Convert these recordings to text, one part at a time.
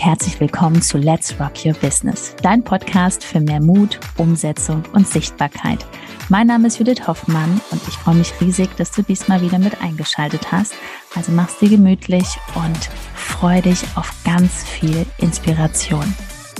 herzlich willkommen zu Let's Rock Your Business, dein Podcast für mehr Mut, Umsetzung und Sichtbarkeit. Mein Name ist Judith Hoffmann und ich freue mich riesig, dass du diesmal wieder mit eingeschaltet hast. Also mach's dir gemütlich und freu dich auf ganz viel Inspiration.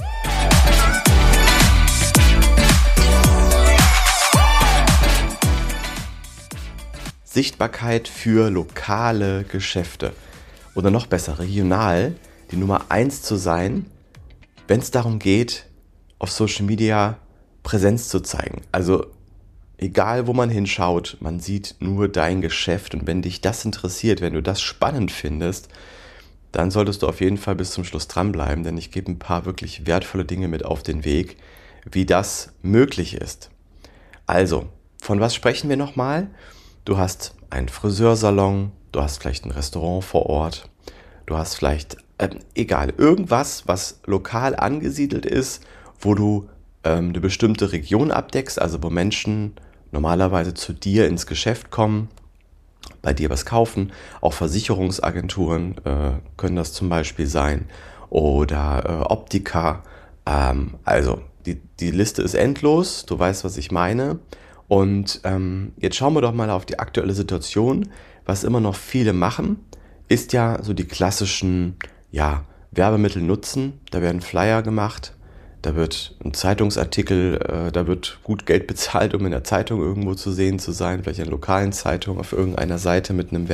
Sichtbarkeit für lokale Geschäfte oder noch besser regional, die Nummer 1 zu sein, wenn es darum geht, auf Social Media Präsenz zu zeigen. Also egal, wo man hinschaut, man sieht nur dein Geschäft und wenn dich das interessiert, wenn du das spannend findest, dann solltest du auf jeden Fall bis zum Schluss dranbleiben, denn ich gebe ein paar wirklich wertvolle Dinge mit auf den Weg, wie das möglich ist. Also, von was sprechen wir nochmal? Du hast einen Friseursalon, du hast vielleicht ein Restaurant vor Ort, du hast vielleicht, irgendwas, was lokal angesiedelt ist, wo du eine bestimmte Region abdeckst, also wo Menschen normalerweise zu dir ins Geschäft kommen, bei dir was kaufen. Auch Versicherungsagenturen können das zum Beispiel sein oder Optiker. Also die Liste ist endlos, du weißt, was ich meine. Und jetzt schauen wir doch mal auf die aktuelle Situation. Was immer noch viele machen, ist ja so die klassischen Werbemittel nutzen. Da werden Flyer gemacht, da wird ein Zeitungsartikel, da wird gut Geld bezahlt, um in der Zeitung irgendwo zu sehen zu sein, vielleicht in einer lokalen Zeitung auf irgendeiner Seite mit einer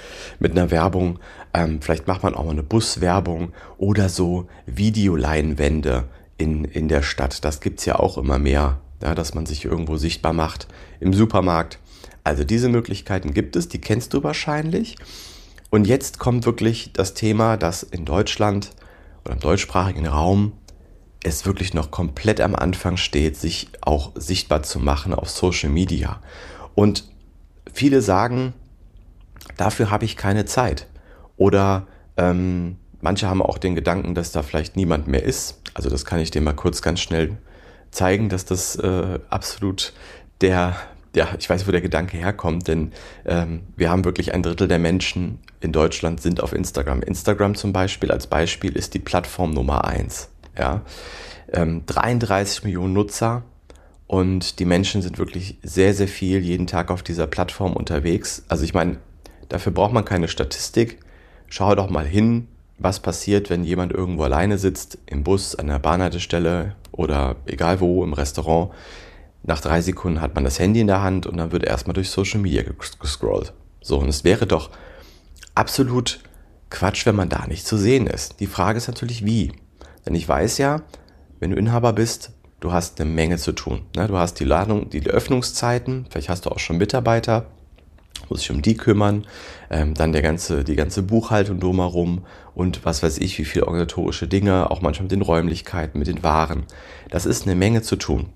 Werbung. Vielleicht macht man auch mal eine Buswerbung oder so Videoleinwände in der Stadt. Das gibt's ja auch immer mehr. Ja, dass man sich irgendwo sichtbar macht im Supermarkt. Also diese Möglichkeiten gibt es, die kennst du wahrscheinlich. Und jetzt kommt wirklich das Thema, dass in Deutschland oder im deutschsprachigen Raum es wirklich noch komplett am Anfang steht, sich auch sichtbar zu machen auf Social Media. Und viele sagen, dafür habe ich keine Zeit. Oder manche haben auch den Gedanken, dass da vielleicht niemand mehr ist. Also das kann ich dir mal kurz ganz schnell zeigen, dass das absolut ich weiß, wo der Gedanke herkommt, denn wir haben wirklich 1/3 der Menschen in Deutschland sind auf Instagram. Instagram zum Beispiel als Beispiel ist die Plattform Nummer 1. Ja? 33 Millionen Nutzer und die Menschen sind wirklich sehr, sehr viel jeden Tag auf dieser Plattform unterwegs. Also ich meine, dafür braucht man keine Statistik. Schau doch mal hin, was passiert, wenn jemand irgendwo alleine sitzt, im Bus, an der Bahnhaltestelle oder egal wo, im Restaurant. Nach 3 Sekunden hat man das Handy in der Hand und dann wird erstmal durch Social Media gescrollt. So, und es wäre doch absolut Quatsch, wenn man da nicht zu sehen ist. Die Frage ist natürlich, wie? Denn ich weiß ja, wenn du Inhaber bist, du hast eine Menge zu tun. Du hast die Ladung, die Öffnungszeiten, vielleicht hast du auch schon Mitarbeiter, muss sich um die kümmern, dann die ganze Buchhaltung drumherum und was weiß ich, wie viele organisatorische Dinge, auch manchmal mit den Räumlichkeiten, mit den Waren. Das ist eine Menge zu tun.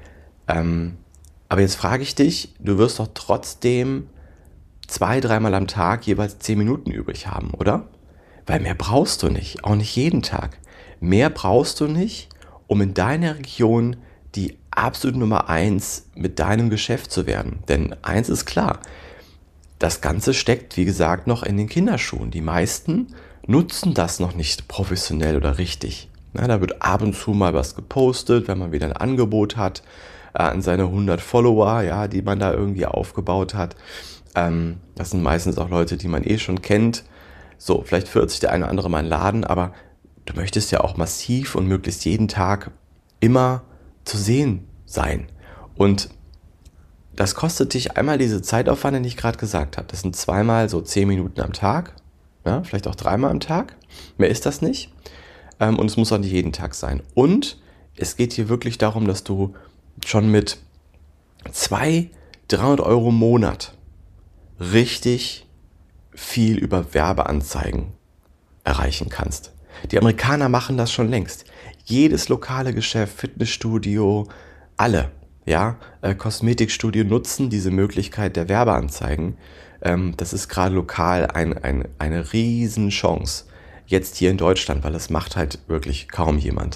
Aber jetzt frage ich dich, du wirst doch trotzdem 2-3 Mal am Tag jeweils 10 Minuten übrig haben, oder? Weil mehr brauchst du nicht, auch nicht jeden Tag. Mehr brauchst du nicht, um in deiner Region die absolute Nummer 1 mit deinem Geschäft zu werden. Denn eins ist klar, das Ganze steckt, wie gesagt, noch in den Kinderschuhen. Die meisten nutzen das noch nicht professionell oder richtig. Da wird ab und zu mal was gepostet, wenn man wieder ein Angebot hat an seine 100 Follower, die man da irgendwie aufgebaut hat. Das sind meistens auch Leute, die man schon kennt. So, vielleicht führt sich der eine oder andere mal in den Laden, aber du möchtest ja auch massiv und möglichst jeden Tag immer zu sehen sein. Und das kostet dich einmal diese Zeitaufwand, den ich gerade gesagt habe. Das sind 2-mal so 10 Minuten am Tag, vielleicht auch 3-mal am Tag. Mehr ist das nicht. Und es muss auch nicht jeden Tag sein. Und es geht hier wirklich darum, dass du schon mit 200-300 Euro im Monat richtig viel über Werbeanzeigen erreichen kannst. Die Amerikaner machen das schon längst. Jedes lokale Geschäft, Fitnessstudio, alle, Kosmetikstudio nutzen diese Möglichkeit der Werbeanzeigen. Das ist gerade lokal eine Riesenchance. Jetzt hier in Deutschland, weil das macht halt wirklich kaum jemand.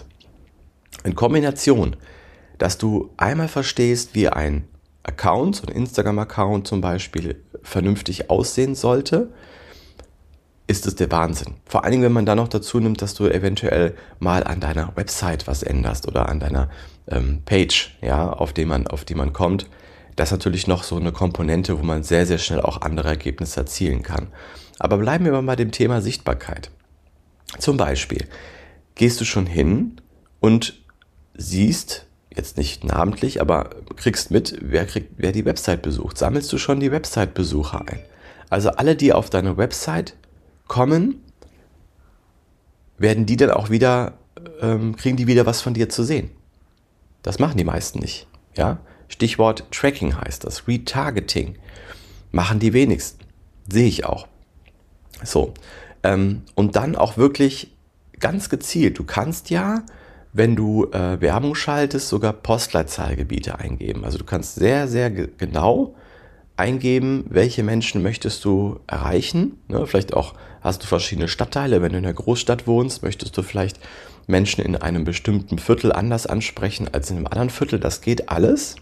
In Kombination, dass du einmal verstehst, wie ein Account, so ein Instagram-Account zum Beispiel, vernünftig aussehen sollte, ist es der Wahnsinn. Vor allen Dingen, wenn man dann noch dazu nimmt, dass du eventuell mal an deiner Website was änderst oder an deiner Page, ja, auf die man kommt. Das ist natürlich noch so eine Komponente, wo man sehr, sehr schnell auch andere Ergebnisse erzielen kann. Aber bleiben wir mal bei dem Thema Sichtbarkeit. Zum Beispiel gehst du schon hin und siehst, jetzt nicht namentlich, aber kriegst mit, wer die Website besucht. Sammelst du schon die Website-Besucher ein? Also alle, die auf deine Website kommen, werden die dann auch wieder, kriegen die wieder was von dir zu sehen. Das machen die meisten nicht. Ja? Stichwort Tracking heißt das, Retargeting. Machen die wenigsten. Sehe ich auch. So. Und dann auch wirklich ganz gezielt. Du kannst ja, wenn du Werbung schaltest, sogar Postleitzahlgebiete eingeben. Also du kannst sehr, sehr genau eingeben, welche Menschen möchtest du erreichen. Ne? Vielleicht auch hast du verschiedene Stadtteile. Wenn du in einer Großstadt wohnst, möchtest du vielleicht Menschen in einem bestimmten Viertel anders ansprechen als in einem anderen Viertel. Das geht alles.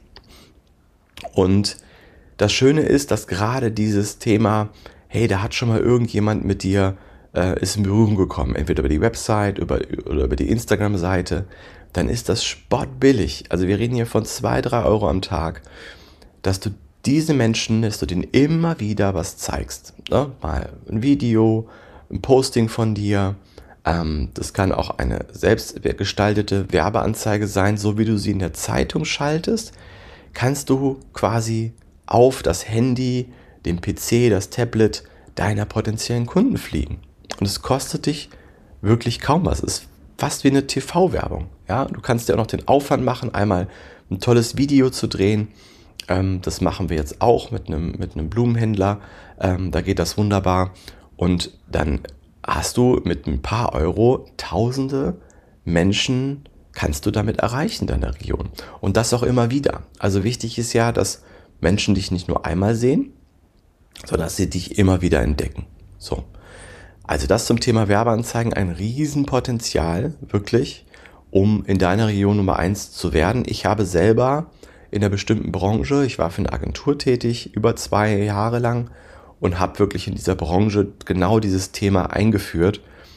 Und das Schöne ist, dass gerade dieses Thema, hey, da hat schon mal irgendjemand mit dir, ist in Berührung gekommen, entweder über die Website oder über die Instagram-Seite, dann ist das spottbillig. Also wir reden hier von 2-3 Euro am Tag, dass du diese Menschen, dass du denen immer wieder was zeigst. Ne? Mal ein Video, ein Posting von dir. Das kann auch eine selbst gestaltete Werbeanzeige sein, so wie du sie in der Zeitung schaltest, kannst du quasi auf das Handy, den PC, das Tablet deiner potenziellen Kunden fliegen. Und es kostet dich wirklich kaum was. Es ist fast wie eine TV-Werbung. Ja? Du kannst dir auch noch den Aufwand machen, einmal ein tolles Video zu drehen. Das machen wir jetzt auch mit einem Blumenhändler. Da geht das wunderbar. Und dann hast du mit ein paar Euro Tausende Menschen, kannst du damit erreichen in deiner Region. Und das auch immer wieder. Also wichtig ist ja, dass Menschen dich nicht nur einmal sehen, sondern dass sie dich immer wieder entdecken. So. Also das zum Thema Werbeanzeigen, ein Riesenpotenzial, wirklich, um in deiner Region Nummer 1 zu werden. Ich habe selber in einer bestimmten Branche, ich war für eine Agentur tätig, über 2 Jahre lang und habe wirklich in dieser Branche genau dieses Thema eingeführt,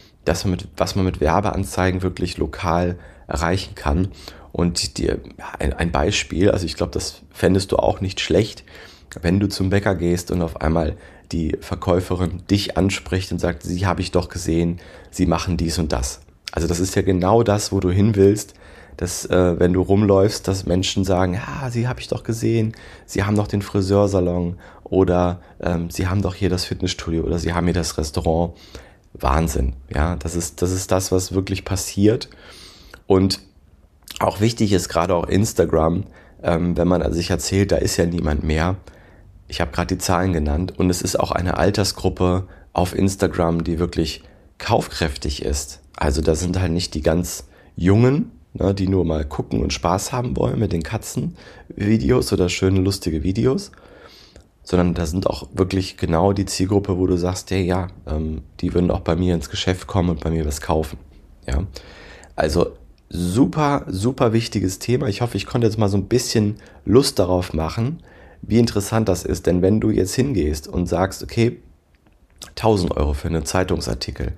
was man mit Werbeanzeigen wirklich lokal erreichen kann. Und dir ein Beispiel, also ich glaube, das fändest du auch nicht schlecht, wenn du zum Bäcker gehst und auf einmal die Verkäuferin dich anspricht und sagt, sie habe ich doch gesehen, sie machen dies und das. Also das ist ja genau das, wo du hin willst, dass wenn du rumläufst, dass Menschen sagen, ja, sie habe ich doch gesehen, sie haben doch den Friseursalon oder sie haben doch hier das Fitnessstudio oder sie haben hier das Restaurant. Wahnsinn, ja, das ist das, was wirklich passiert. Und auch wichtig ist gerade auch Instagram, wenn man sich erzählt, da ist ja niemand mehr. Ich habe gerade die Zahlen genannt und es ist auch eine Altersgruppe auf Instagram, die wirklich kaufkräftig ist. Also da sind halt nicht die ganz Jungen, ne, die nur mal gucken und Spaß haben wollen mit den Katzenvideos oder schöne, lustige Videos, sondern da sind auch wirklich genau die Zielgruppe, wo du sagst, hey, ja, die würden auch bei mir ins Geschäft kommen und bei mir was kaufen. Ja, also super, super wichtiges Thema. Ich hoffe, ich konnte jetzt mal so ein bisschen Lust darauf machen, wie interessant das ist. Denn wenn du jetzt hingehst und sagst, okay, 1.000 Euro für einen Zeitungsartikel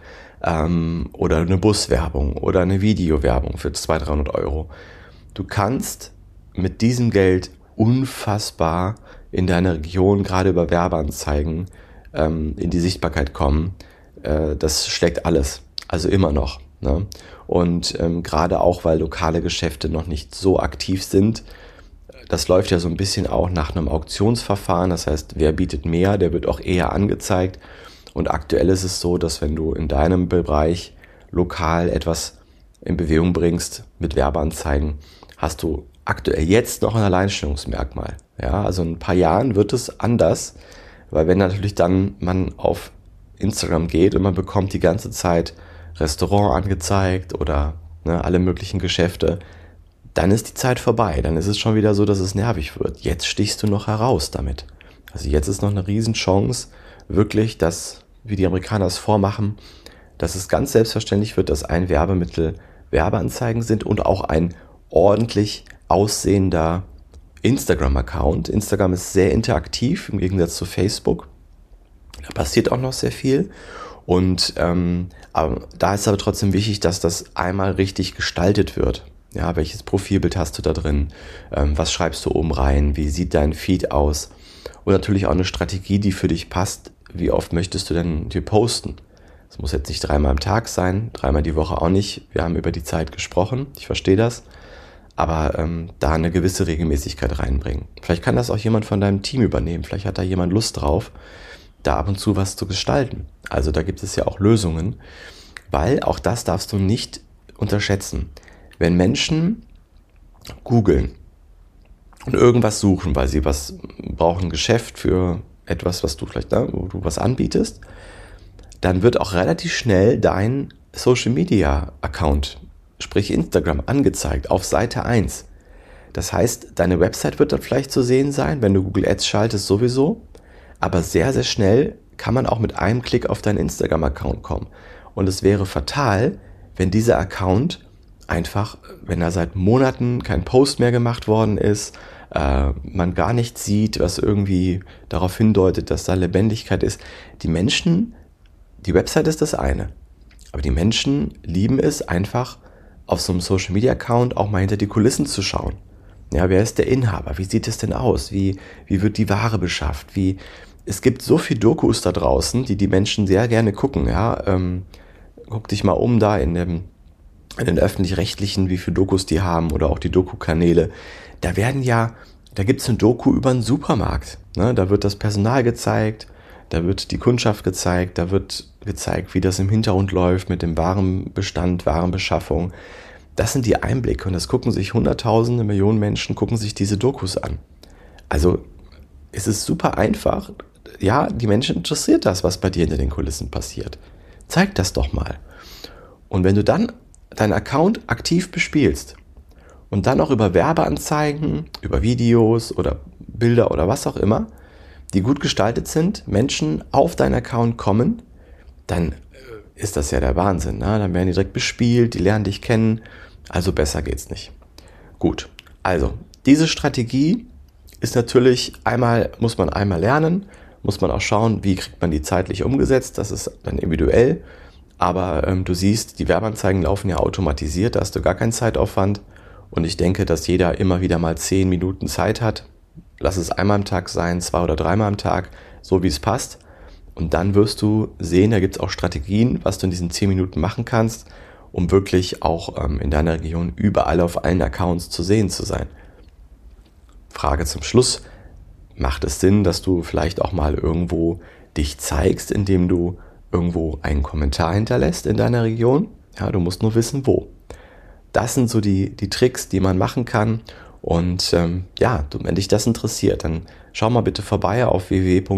oder eine Buswerbung oder eine Videowerbung für 200-300 Euro, du kannst mit diesem Geld unfassbar in deiner Region, gerade über Werbeanzeigen, in die Sichtbarkeit kommen. Das schlägt alles, also immer noch. Ne? Und gerade auch, weil lokale Geschäfte noch nicht so aktiv sind, das läuft ja so ein bisschen auch nach einem Auktionsverfahren, das heißt, wer bietet mehr, der wird auch eher angezeigt. Und aktuell ist es so, dass wenn du in deinem Bereich lokal etwas in Bewegung bringst mit Werbeanzeigen, hast du aktuell jetzt noch ein Alleinstellungsmerkmal. Ja, also in ein paar Jahren wird es anders, weil wenn natürlich dann man auf Instagram geht und man bekommt die ganze Zeit Restaurant angezeigt oder alle möglichen Geschäfte, dann ist die Zeit vorbei. Dann ist es schon wieder so, dass es nervig wird. Jetzt stichst du noch heraus damit. Also jetzt ist noch eine Riesenchance, wirklich, dass, wie die Amerikaner es vormachen, dass es ganz selbstverständlich wird, dass ein Werbemittel Werbeanzeigen sind und auch ein ordentlich aussehender Instagram-Account. Instagram ist sehr interaktiv im Gegensatz zu Facebook. Da passiert auch noch sehr viel. Und da ist aber trotzdem wichtig, dass das einmal richtig gestaltet wird. Ja, welches Profilbild hast du da drin? Was schreibst du oben rein? Wie sieht dein Feed aus? Und natürlich auch eine Strategie, die für dich passt. Wie oft möchtest du denn dir posten? Es muss jetzt nicht 3-mal am Tag sein, 3-mal die Woche auch nicht. Wir haben über die Zeit gesprochen, ich verstehe das. Aber da eine gewisse Regelmäßigkeit reinbringen. Vielleicht kann das auch jemand von deinem Team übernehmen. Vielleicht hat da jemand Lust drauf, da ab und zu was zu gestalten. Also da gibt es ja auch Lösungen. Weil auch das darfst du nicht unterschätzen. Wenn Menschen googeln und irgendwas suchen, weil sie was brauchen, ein Geschäft für etwas, was du vielleicht, wo du was anbietest, dann wird auch relativ schnell dein Social Media Account, sprich Instagram, angezeigt auf Seite 1. Das heißt, deine Website wird dort vielleicht zu sehen sein, wenn du Google Ads schaltest sowieso, aber sehr, sehr schnell kann man auch mit einem Klick auf deinen Instagram-Account kommen. Und es wäre fatal, wenn dieser Account einfach, wenn da seit Monaten kein Post mehr gemacht worden ist, man gar nichts sieht, was irgendwie darauf hindeutet, dass da Lebendigkeit ist. Die Website ist das eine, aber die Menschen lieben es einfach, auf so einem Social-Media-Account auch mal hinter die Kulissen zu schauen. Ja, wer ist der Inhaber? Wie sieht es denn aus? Wie wird die Ware beschafft? Es gibt so viele Dokus da draußen, die Menschen sehr gerne gucken. Ja, guck dich mal um da in den Öffentlich-Rechtlichen, wie viele Dokus die haben oder auch die Doku-Kanäle. Da gibt es eine Doku über einen Supermarkt. Ne? Da wird das Personal gezeigt, da wird die Kundschaft gezeigt, da wird gezeigt, wie das im Hintergrund läuft mit dem Warenbestand, Warenbeschaffung. Das sind die Einblicke und das gucken sich Hunderttausende, Millionen Menschen, gucken sich diese Dokus an. Also es ist super einfach. Ja, die Menschen interessiert das, was bei dir hinter den Kulissen passiert. Zeig das doch mal. Und wenn du dann deinen Account aktiv bespielst und dann auch über Werbeanzeigen, über Videos oder Bilder oder was auch immer, die gut gestaltet sind, Menschen auf deinen Account kommen, dann ist das ja der Wahnsinn. Ne? Dann werden die direkt bespielt, die lernen dich kennen, also besser geht's nicht. Gut, also diese Strategie ist natürlich muss man einmal lernen, muss man auch schauen, wie kriegt man die zeitlich umgesetzt, das ist dann individuell, aber du siehst, die Werbeanzeigen laufen ja automatisiert, da hast du gar keinen Zeitaufwand und ich denke, dass jeder immer wieder mal 10 Minuten Zeit hat. Lass es einmal am Tag sein, 2 oder 3-mal am Tag, so wie es passt. Und dann wirst du sehen, da gibt es auch Strategien, was du in diesen 10 Minuten machen kannst, um wirklich auch in deiner Region überall auf allen Accounts zu sehen zu sein. Frage zum Schluss, macht es Sinn, dass du vielleicht auch mal irgendwo dich zeigst, indem du irgendwo einen Kommentar hinterlässt in deiner Region? Ja, du musst nur wissen, wo. Das sind so die Tricks, die man machen kann. Und wenn dich das interessiert, dann schau mal bitte vorbei auf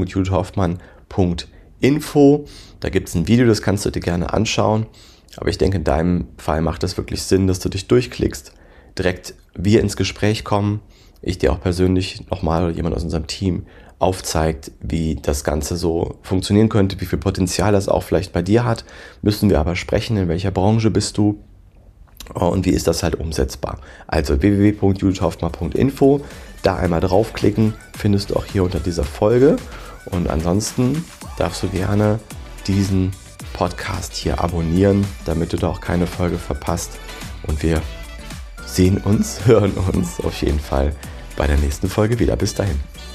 www.judithhoffmann.info. Da gibt es ein Video, das kannst du dir gerne anschauen. Aber ich denke, in deinem Fall macht es wirklich Sinn, dass du dich durchklickst, direkt wir ins Gespräch kommen, ich dir auch persönlich nochmal oder jemand aus unserem Team aufzeigt, wie das Ganze so funktionieren könnte, wie viel Potenzial das auch vielleicht bei dir hat. Müssen wir aber sprechen, in welcher Branche bist du? Und wie ist das halt umsetzbar? Also www.judithhoffmann.info, da einmal draufklicken, findest du auch hier unter dieser Folge. Und ansonsten darfst du gerne diesen Podcast hier abonnieren, damit du da auch keine Folge verpasst. Und wir hören uns auf jeden Fall bei der nächsten Folge wieder. Bis dahin.